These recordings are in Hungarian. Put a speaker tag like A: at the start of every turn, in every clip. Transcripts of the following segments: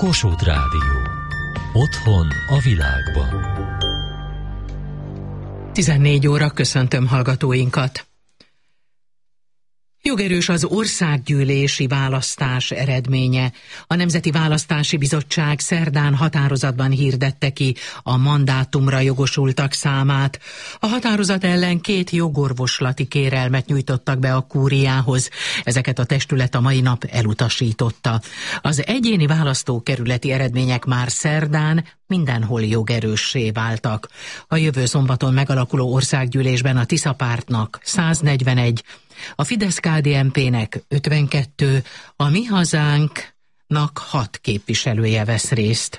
A: Kossuth Rádió. Otthon a világban.
B: 14 óra, köszöntöm hallgatóinkat. Jogerős az országgyűlési választás eredménye. A Nemzeti Választási Bizottság szerdán határozatban hirdette ki a mandátumra jogosultak számát. A határozat ellen 2 jogorvoslati kérelmet nyújtottak be a kúriához. Ezeket a testület a mai nap elutasította. Az egyéni választókerületi eredmények már szerdán mindenhol jogerőssé váltak. A jövő szombaton megalakuló országgyűlésben a Tisza Pártnak 141, a Fidesz-KDNP-nek 52, a Mi Hazánknak 6 képviselője vesz részt.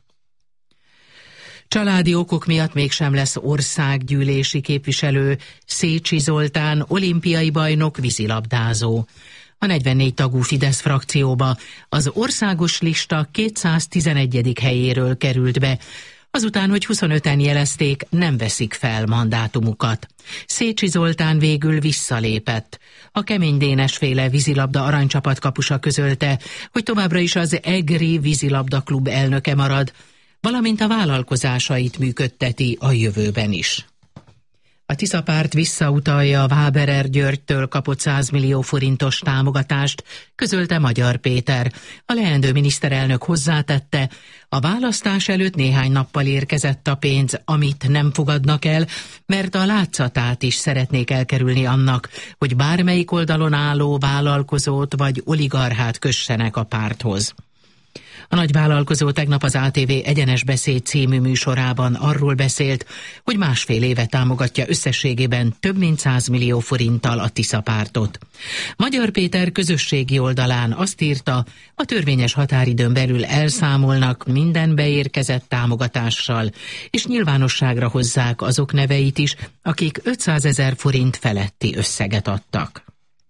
B: Családi okok miatt mégsem lesz országgyűlési képviselő Szécsi Zoltán, olimpiai bajnok vízilabdázó. A 44 tagú Fidesz frakcióba az országos lista 211. helyéről került be, azután, hogy 25-en jelezték, nem veszik fel mandátumukat. Szécsi Zoltán végül visszalépett. A Kemény Dénes féle vízilabda aranycsapat kapusa közölte, hogy továbbra is az Egri vízilabda klub elnöke marad, valamint a vállalkozásait működteti a jövőben is. A Tisza Párt visszautalja a Váberer Györgytől kapott 100 millió forintos támogatást, közölte Magyar Péter. A leendő miniszterelnök hozzátette, a választás előtt néhány nappal érkezett a pénz, amit nem fogadnak el, mert a látszatát is szeretnék elkerülni annak, hogy bármelyik oldalon álló vállalkozót vagy oligarchát kössenek a párthoz. A nagyvállalkozó tegnap az ATV Egyenes Beszéd című műsorában arról beszélt, hogy másfél éve támogatja összességében több mint 100 millió forinttal a Tisza Pártot. Magyar Péter közösségi oldalán azt írta, a törvényes határidőn belül elszámolnak minden beérkezett támogatással, és nyilvánosságra hozzák azok neveit is, akik 500 000 forint feletti összeget adtak.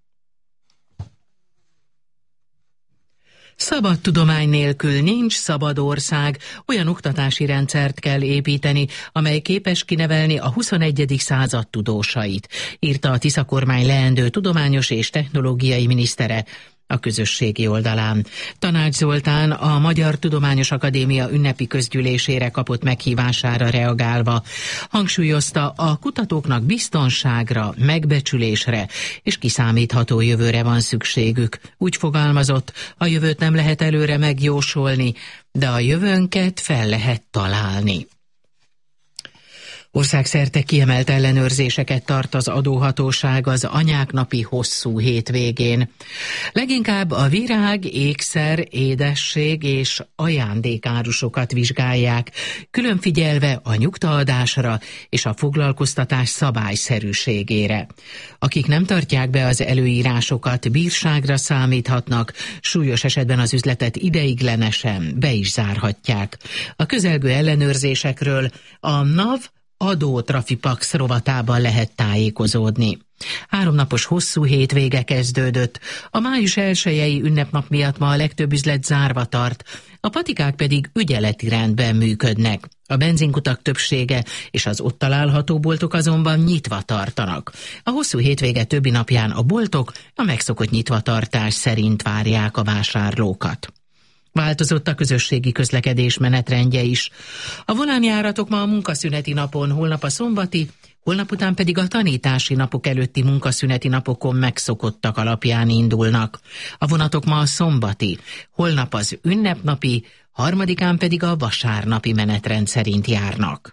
B: Szabad tudomány nélkül nincs szabad ország, olyan oktatási rendszert kell építeni, amely képes kinevelni a 21. század tudósait, írta a Tisza kormány leendő tudományos és technológiai minisztere a közösségi oldalán. Tanács Zoltán a Magyar Tudományos Akadémia ünnepi közgyűlésére kapott meghívására reagálva hangsúlyozta, a kutatóknak biztonságra, megbecsülésre és kiszámítható jövőre van szükségük. Úgy fogalmazott, a jövőt nem lehet előre megjósolni, de a jövőnket fel lehet találni. Országszerte kiemelt ellenőrzéseket tart az adóhatóság az anyák napi hosszú hétvégén. Leginkább a virág, ékszer, édesség és ajándékárusokat vizsgálják, külön figyelve a nyugtaadásra és a foglalkoztatás szabályszerűségére. Akik nem tartják be az előírásokat, bírságra számíthatnak, súlyos esetben az üzletet ideiglenesen be is zárhatják. A közelgő ellenőrzésekről a NAV Adó-Trafipax rovatában lehet tájékozódni. 3 napos hosszú hétvége kezdődött. A május 1-i ünnepnap miatt ma a legtöbb üzlet zárva tart, a patikák pedig ügyeleti rendben működnek. A benzinkutak többsége és az ott található boltok azonban nyitva tartanak. A hosszú hétvége többi napján a boltok a megszokott nyitvatartás szerint várják a vásárlókat. Változott a közösségi közlekedés menetrendje is. A volánjáratok ma a munkaszüneti napon, holnap a szombati, holnap után pedig a tanítási napok előtti munkaszüneti napokon megszokottak alapján indulnak. A vonatok ma a szombati, holnap az ünnepnapi, harmadikán pedig a vasárnapi menetrend szerint járnak.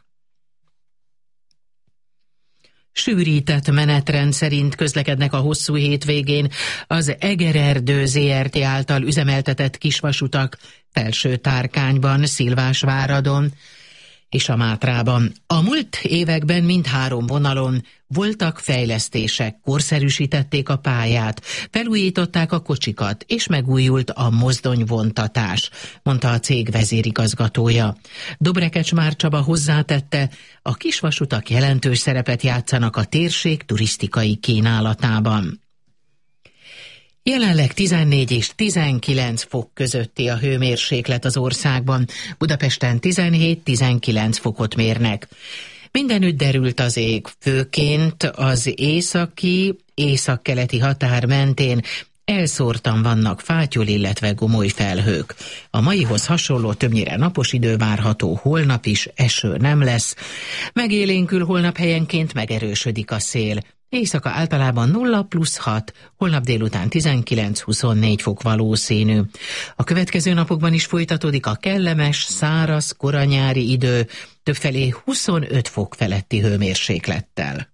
B: Sűrített menetrend szerint közlekednek a hosszú hétvégén az Egererdő ZRT által üzemeltetett kisvasutak Felső-Tárkányban, Szilvásváradon és a Mátrában. A múlt években mindhárom vonalon voltak fejlesztések, korszerűsítették a pályát, felújították a kocsikat, és megújult a mozdonyvontatás, mondta a cég vezérigazgatója. Dobrekecs Csaba hozzátette, a kisvasutak jelentős szerepet játszanak a térség turisztikai kínálatában. Jelenleg 14 és 19 fok közötti a hőmérséklet az országban, Budapesten 17-19 fokot mérnek. Mindenütt derült az ég, főként az északi, északkeleti határ mentén elszórtan vannak fátyol, illetve gomoly felhők. A maihoz hasonló többnyire napos idő várható, holnap is eső nem lesz. Megélénkül, holnap helyenként megerősödik a szél. Éjszaka általában 0+6, holnap délután 19-24 fok valószínű. A következő napokban is folytatódik a kellemes, száraz, koranyári idő, többfelé 25 fok feletti hőmérséklettel.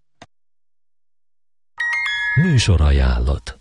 A: Műsorajánlat.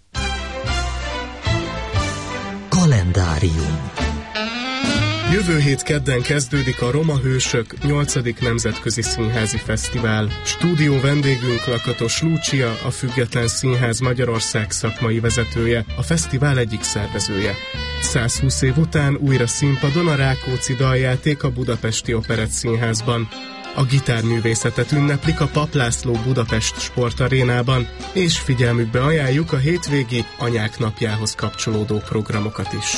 A: Kalendárium.
C: Jövő hét kedden kezdődik a Roma Hősök 8. Nemzetközi Színházi Fesztivál. Stúdió vendégünk Lakatos Lúcia, a Független Színház Magyarország szakmai vezetője, a fesztivál egyik szervezője. 120 év után újra színpadon a Rákóczi daljáték a Budapesti Operettszínházban. A gitárművészetet ünneplik a Papp László Budapest Sportarénában, és figyelmükbe ajánljuk a hétvégi Anyák Napjához kapcsolódó programokat is.